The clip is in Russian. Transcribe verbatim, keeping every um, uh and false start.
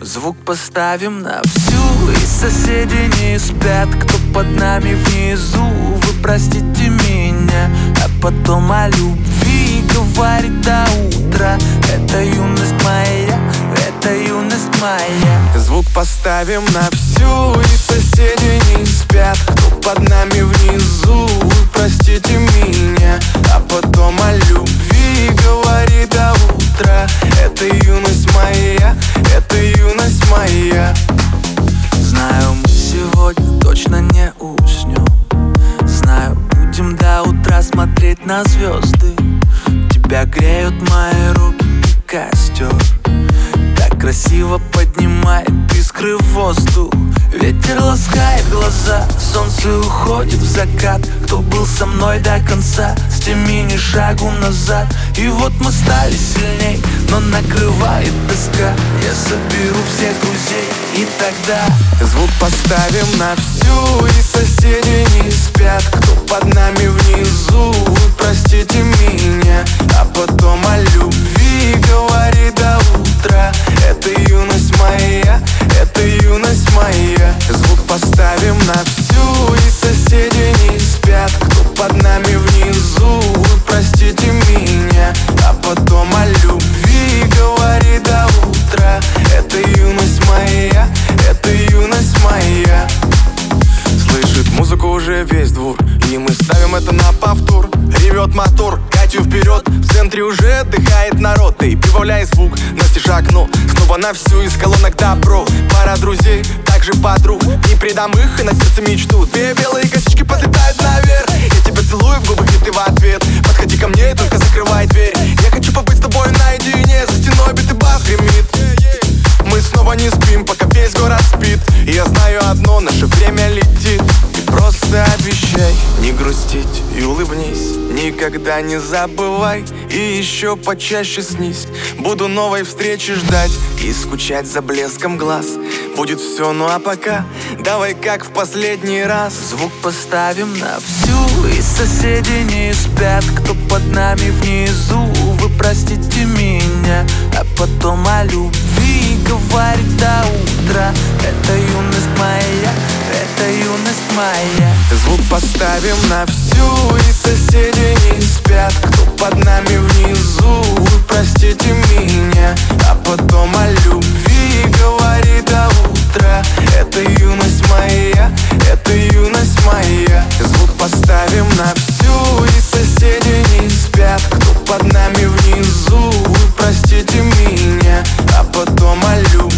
Звук поставим на всю, и соседи не спят. Кто под нами внизу, вы простите меня. А потом о любви говорит до утра. Это юность моя, это юность моя. Звук поставим на всю, и соседи не спят. Кто под нами внизу, вы простите меня. А потом о любви говорит до утра. Это юность моя, это юность моя. Знаю, мы сегодня точно не уснем. Знаю, будем до утра смотреть на звезды. Тебя греют мои руки и костер. Так красиво поднимает искры в воздух. Ветер ласкает глаза, солнце уходит в закат. Кто был со мной до конца, с теми ни шагу назад. И вот мы стали сильней, но накрывает тоска. Я соберу всех друзей, и тогда звук поставим на всю, и соседи не спят. Кто под нами внизу, вы простите меня. А потом о любви говорит до утра. Это юность моя, это юность моя. Звук поставим на всю, и соседи не спят. Кто под нами внизу, вы простите меня. А потом о любви говорит до утра. Это юность моя, это юность моя. Слышит музыку уже весь двор, и мы ставим это на повтор. Ревет мотор, Катю вперед, в центре уже отдыхает народ. Ты прибавляй звук, настежь окно, снова на всю, из колонок добро. Пара друзей, также подруг, не предам их и на сердце мечту. Две белые косички подлетают наверх, я тебя целую в губы, и ты в ответ. Подходи ко мне и только закрывай дверь. Я хочу побыть с тобой наедине, за стеной бит и бас гремит. Мы снова не спим, пока весь город спит. И я знаю одно, наше время летит. И просто обещай не грустить и улыбнись. Никогда не забывай и еще почаще снись. Буду новой встречи ждать и скучать за блеском глаз. Будет все, ну а пока давай как в последний раз. Звук поставим на всю, и соседи не спят. Кто под нами внизу, вы простите меня. А потом о любви говорит до утра. Это юность моя, это юность моя. Звук поставим на всю, и соседи не спят. Кто под нами внизу, вы простите меня. А потом о любви говорит до утра. Это юность моя, это юность моя. Звук поставим на всю, и соседи не спят. Кто под нами внизу, вы простите меня. А потом о любви